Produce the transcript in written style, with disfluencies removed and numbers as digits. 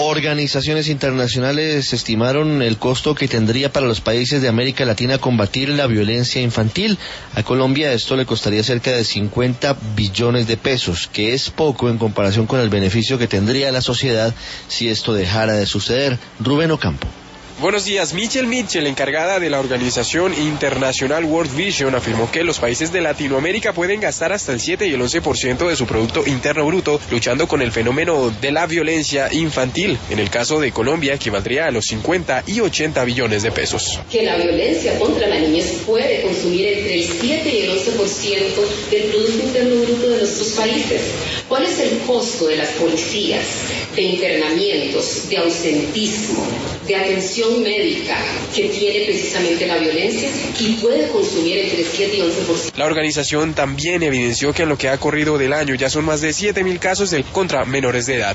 Organizaciones internacionales estimaron el costo que tendría para los países de América Latina combatir la violencia infantil. A Colombia esto le costaría cerca de 50 billones de pesos, que es poco en comparación con el beneficio que tendría la sociedad si esto dejara de suceder. Rubén Ocampo. Buenos días. Michelle Mitchell, encargada de la organización internacional World Vision, afirmó que los países de Latinoamérica pueden gastar hasta el 7 y el 11% de su Producto Interno Bruto luchando con el fenómeno de la violencia infantil. En el caso de Colombia, equivaldría a los 50 y 80 billones de pesos. Que la violencia contra la niñez puede consumir entre el 7 y el 11% del Producto Interno Bruto de nuestros países. ¿Cuál es el costo de las policías, de internamientos, de ausentismo, de atención médica que tiene precisamente la violencia y puede consumir entre 7 y 11%? La organización también evidenció que en lo que ha corrido del año ya son más de 7.000 casos contra menores de edad.